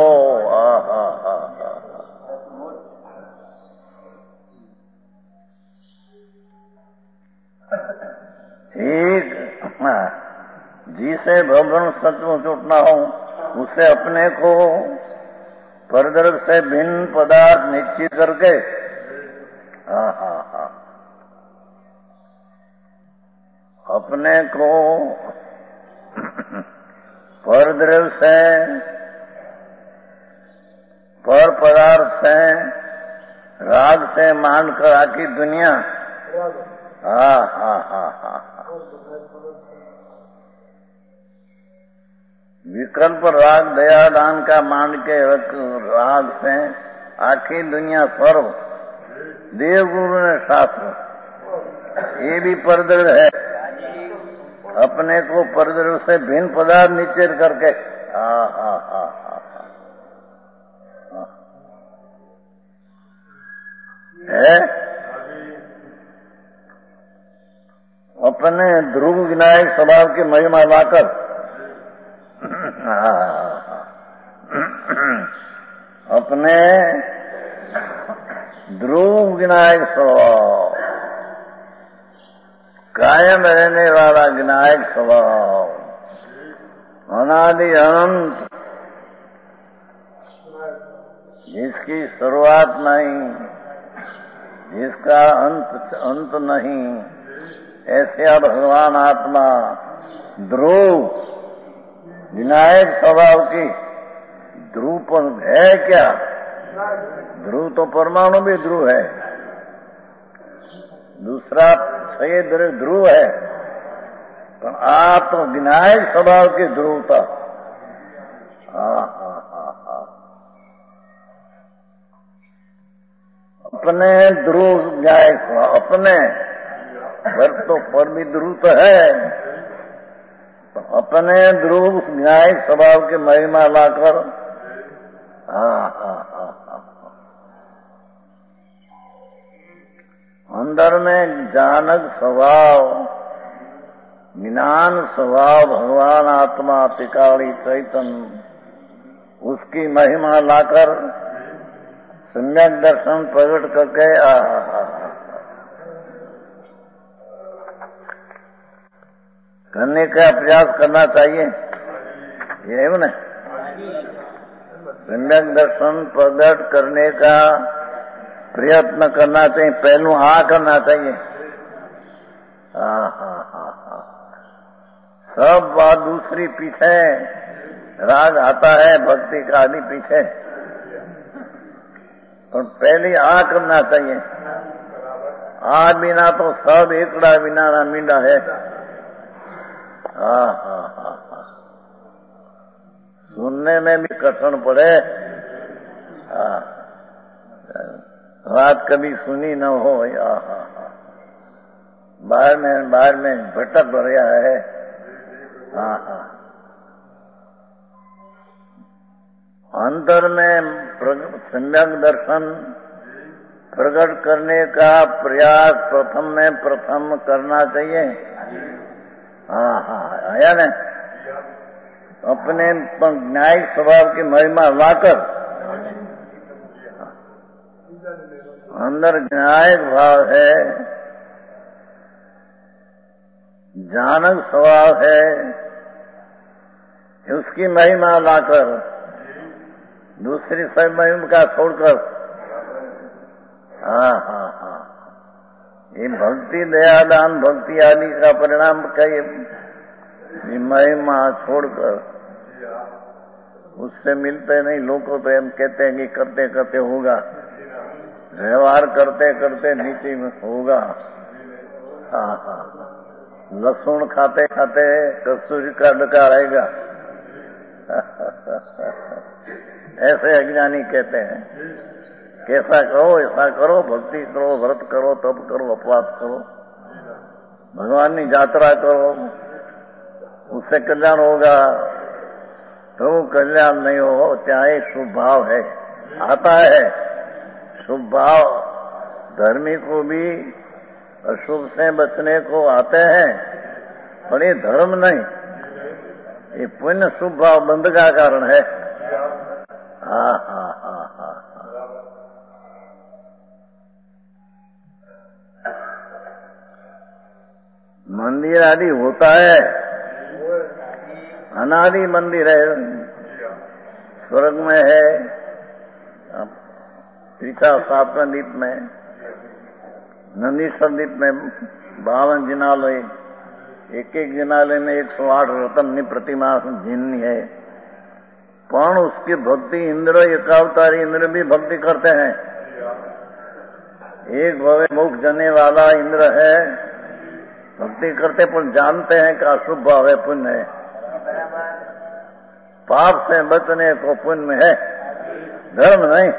एक जिसे भवन सचमुच उठना हो उसे अपने को परद्रव से भिन्न पदार्थ निश्चित करके अपने को परद्रव से पर पदार्थ से राग से मानकर आकी दुनिया विकल्प राग दया दान का मान के राग से आखी दुनिया सर्व देव गुरु ने शास्त्र ये भी परद्रव है। अपने को परद्रव से भिन्न पदार्थ निश्चय करके है अपने ध्रुव विनायक स्वभाव की महिमा लाकर अपने ध्रुव विनायक स्वभाव कायम रहने वाला विनायक स्वभाव अनादि अनंत जिसकी शुरुआत नहीं जिसका अंत नहीं ऐसा भगवान आत्मा ध्रुव विनायक स्वभाव की ध्रुव पर है क्या? ध्रुव तो परमाणु भी ध्रुव है, दूसरा सही ध्रुव है, पर आप तो विनायक स्वभाव की ध्रुवता। अपने ध्रुव विनायक स्वभाव अपने घर तो पर भी ध्रुव तो है, तो अपने ध्रुव विनायक स्वभाव की महिमा लाकर अंदर में जानक स्वभाव ज्ञान स्वभाव भगवान आत्मा त्रिकाली चैतन्य उसकी महिमा लाकर सम्यक दर्शन प्रकट करके करने का प्रयास करना चाहिए, ये है ना। सम्यक दर्शन प्रकट करने का प्रयत्न करना चाहिए, पहलू करना चाहिए। सब बात दूसरी पीछे राग आता है, भक्ति का आदि पीछे, और पहले करना चाहिए। बिना तो सब एकड़ा बिना ना मींडा है। सुनने में भी कठिन पड़े, बात कभी सुनी न हो, बाहर में भटक रहा है। अंतर में सम्यक दर्शन प्रकट करने का प्रयास प्रथम करना चाहिए। आया न, अपने न्यायिक स्वभाव की महिमा लाकर अंदर न्यायिक भाव है, जानक स्वभाव है, उसकी महिमा लाकर दूसरी सब महिमा का छोड़कर ये भक्ति दयादान भक्ति आदि का परिणाम कई महिमा छोड़कर उससे मिलते नहीं। लोग को तो हम कहते हैं कि करते करते होगा, व्यवहार करते करते नीति में होगा। लहसुन खाते खाते कस्तूरी का डकार आएगा, ऐसे अज्ञानी कहते हैं। कैसा करो, ऐसा करो, भक्ति करो, व्रत करो, तप करो, उपवास करो, भगवान की यात्रा करो, उससे कल्याण होगा। तो कल्याण नहीं हो, चाहे शुभ भाव है आता है, शुभ भाव धर्मी को भी अशुभ से बचने को आते हैं, पर ये धर्म नहीं, ये पुण्य शुभ भाव बंध का कारण है। मंदिर आदि होता है, अनादि मंदिर है, स्वर्ग में है, तीसरा 7वें द्वीप में, नंदीश्वर द्वीप में 52 जिनालय, एक जिनालय में 108 रतन प्रतिमा जिननी है। पण उसकी भक्ति इंद्र, एकावतारी इंद्र भी भक्ति करते हैं। एक भवे मुख जने वाला इंद्र है, भक्ति करते पर जानते हैं कि अशुभ भाव है, पुण्य है, पाप से बचने को पुण्य है, धर्म नहीं।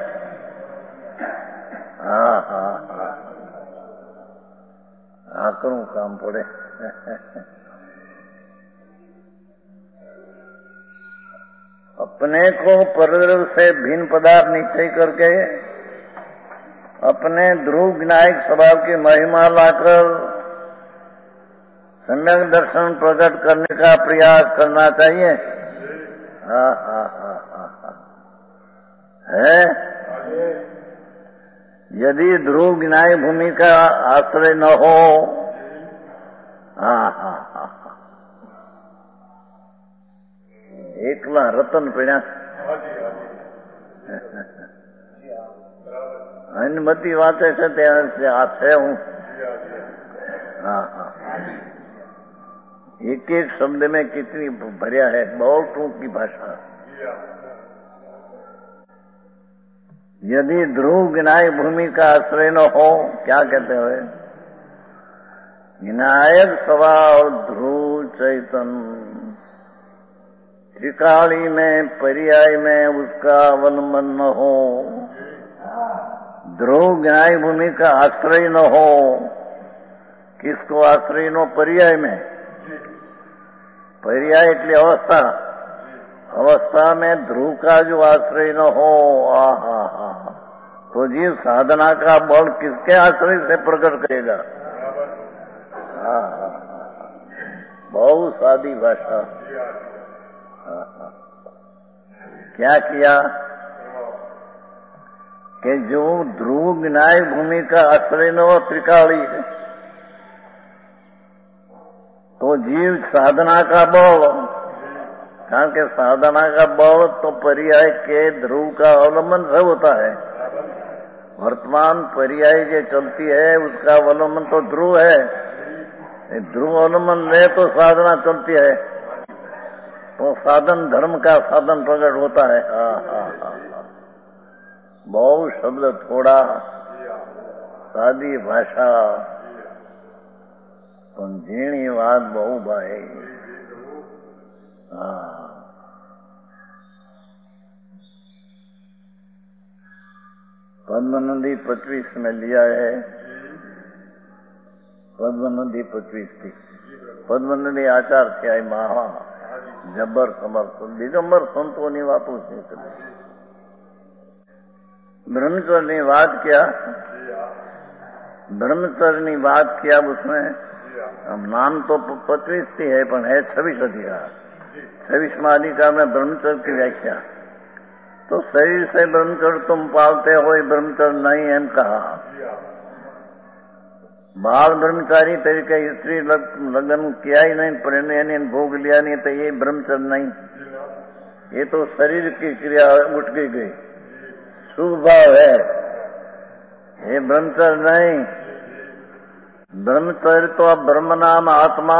करूं काम पड़े। अपने को परद्रव्य से भिन्न पदार्थ निश्चय करके अपने ध्रुव विनायक स्वभाव की महिमा लाकर सम्यक दर्शन प्रकट करने का प्रयास करना चाहिए। है यदि ध्रुव विनायक भूमि का आश्रय न हो, एकला रतन पड़ा अनुमति वाते से है हूँ। एक एक शब्द में कितनी भरिया है, बहुत टूकी भाषा। यदि ध्रुव विनायक भूमि का आश्रय न हो, क्या कहते हुए, विनायक स्वभाव ध्रुव चैतन्य त्रिकाली में पर्याय में उसका अवलंबन न हो, ध्रुव विनायक भूमि का आश्रय न हो, किसको आश्रय नो, पर्याय में, पर्याय એટલે अवस्था, अवस्था में ध्रुव का जो आश्रय न हो, तो जीव साधना का बल किसके आश्रय से प्रकट करेगा। बहुत सादी भाषा। क्या किया कि जो ध्रुव विनायक भूमि का आश्रय न हो, त्रिकाली, तो जीव साधना का बल, कारण के साधना का बल तो पर्याय के ध्रुव का अवलंबन से होता है। वर्तमान पर्याय जो चलती है उसका अवलंबन तो ध्रुव है, ध्रुव अवलंबन ले तो साधना चलती है, तो साधन धर्म का साधन प्रकट होता है। बहुत शब्द थोड़ा, सादी भाषा, पण झीणी बात बहु भाई। पद्म नदी 25 में लिया है, पद्म नदी 25 थी, पद्म नदी आचार थी महा जबर समर्थ दिगंबर संतों वातों से ब्रह्मचर्य ने बात किया, ब्रह्मचर्य ने बात किया, उसमें अब नाम तो 25 थी है, पर है 26 अधिकार, 26वां अधिकार में ब्रह्मचर्य की व्याख्या। तो शरीर से ब्रह्मचर्य तुम पालते हो, ब्रह्मचर्य नहीं एम कहा। बाल ब्रह्मचारी तरीके स्त्री लगन किया ही नहीं, परिणय नहीं, भोग लिया नहीं, तो ये ब्रह्मचर्य नहीं, ये तो शरीर की क्रिया उठ गई, शुभ भाव है, ये ब्रह्मचर्य नहीं। ब्रह्मचर्य तो ब्रह्म नाम आत्मा,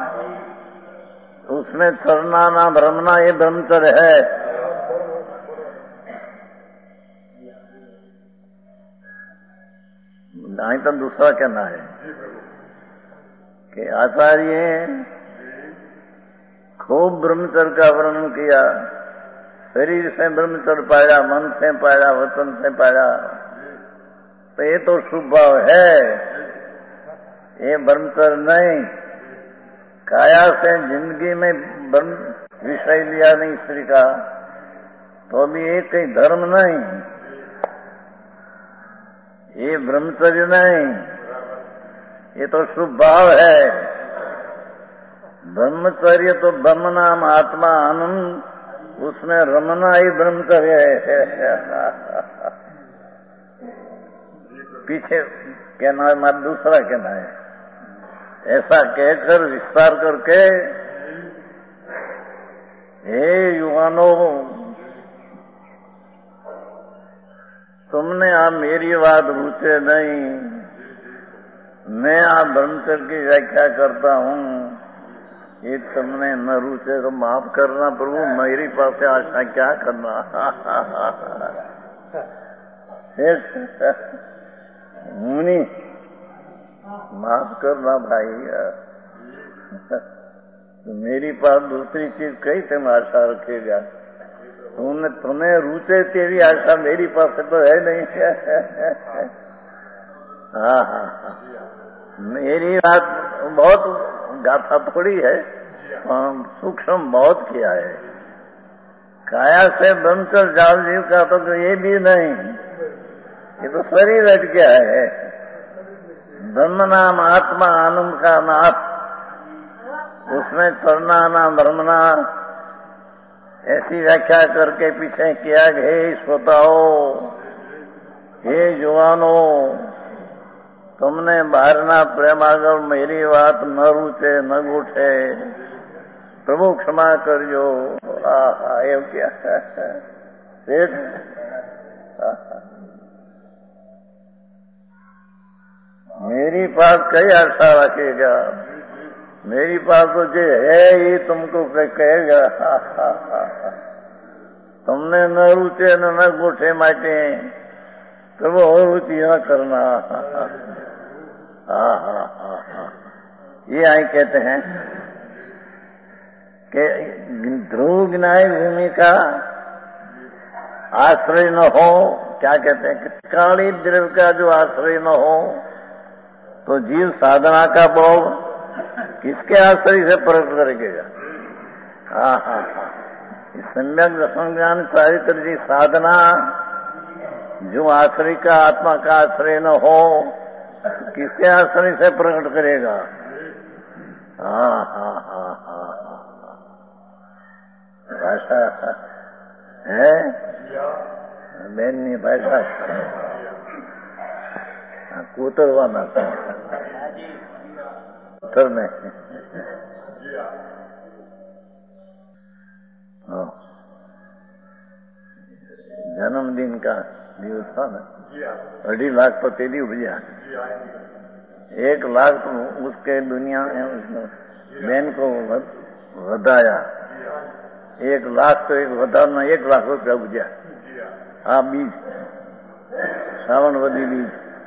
उसमें चरना ना ब्रह्मना, ये ब्रह्मचर्य है। नहीं तो दूसरा कहना है कि आचार्य खूब ब्रह्मचर्य का वर्णन किया, शरीर से ब्रह्मचर्य पाया, मन से पाया, वचन से पाया, तो ये तो शुभ भाव है, ये ब्रह्मचर्य नहीं। काया से जिंदगी में विषय लिया नहीं स्त्री का, तो भी ये कई धर्म नहीं, ये ब्रह्मचर्य नहीं, ये तो शुभ भाव है। ब्रह्मचर्य तो ब्रह्म नाम आत्मा आनंद, उसमें रमना ही ब्रह्मचर्य है। पीछे कहना है, मत दूसरा कहना है, ऐसा कहकर विस्तार करके, हे युवानों, तुमने आप मेरी बात रुचे नहीं, मैं आप ब्रह्मचर्य की व्याख्या करता हूँ, ये तुमने न रुचे तो माफ करना प्रभु, मेरी पास से आशा क्या करना। मुनि, माफ करना भाई, तो मेरी पास दूसरी चीज कई तुम आशा रखेगा, तुम्हें रुचे तेरी आशा मेरी पास तो है नहीं। हाँ, मेरी बात बहुत गाथा थोड़ी है, सूक्ष्म बहुत किया है। काया से ब्रह्मचर्य जाल जीव का तो ये भी नहीं, ये तो शरीर हट गया है। ब्रह्म नाम आत्मा आनंद का नाथ, उसमें चरना नाम ब्रह्मना, ऐसी व्याख्या करके पीछे किया कि हे श्रोताओ, हे युवानो, तुमने बाहरना प्रेमागर मेरी बात न रुचे न गुठे, प्रभु क्षमा करियो। आहा, ये क्या मेरी पास कई आशा रखेगा, मेरी पास तो जो है ये तुमको कहेगा। तुमने न रुचे न गुठे माटे, प्रभु और रुचि न करना। ये आई कहते हैं कि ध्रुव गिनाई भूमि का आश्रय न हो, क्या कहते हैं कि काली द्रव्य का जो आश्रय न हो, तो जीव साधना का बोध किसके आश्रय से प्रकट करेगा। इस सम्यक संज्ञान चारित्र जी साधना जो आश्रय का आत्मा का आश्रय न हो, किसके आश्रय से प्रकट करेगा। भाषा है બેનની ભાષા કોતરવાના પથ્થરને जन्मदिन का दिवस था ना, 2.5 लाख तो तेरी उपजा, 1 लाख तो उसके दुनिया में उसने बहन को વધાया, 1 लाख तो एक વધારना 1 लाख रुपया उपजा। हाँ, बीज श्रावण वदी बीज,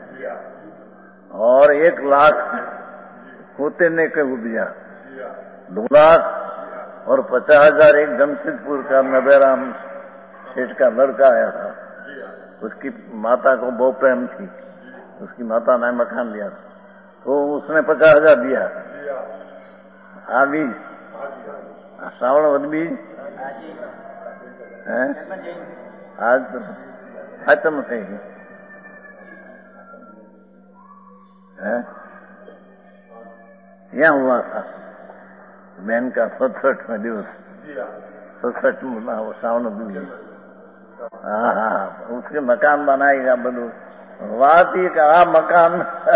और 1 लाख होते ने के उपजा, 2 लाख और 50,000 एक जमशेदपुर का नबेराम सेठ का लड़का आया था, उसकी माता को बहुत प्रेम थी, उसकी माता ने मकान लिया तो उसने 50,000 दिया। हाँ, बीज श्रावण वद बीज है, आज खत्म थे यहाँ हुआ था बहन का 67वां दिवस, 67 श्रावण बीज। हाँ, उसके मकान बनाएगा बलू, बात ही कहा मकान।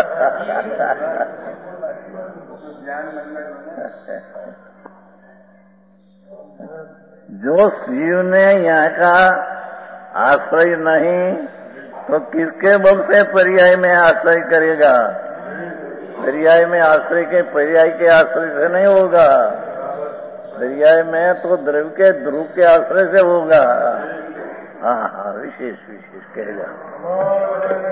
जो शिव ने यहाँ का आश्रय नहीं तो किसके बल से पर्याय में आश्रय करेगा। पर्याय में आश्रय के पर्याय के आश्रय से नहीं होगा, पर्याय में तो द्रव्य के ध्रुव के आश्रय से होगा। हाँ, विशेष कहेगा।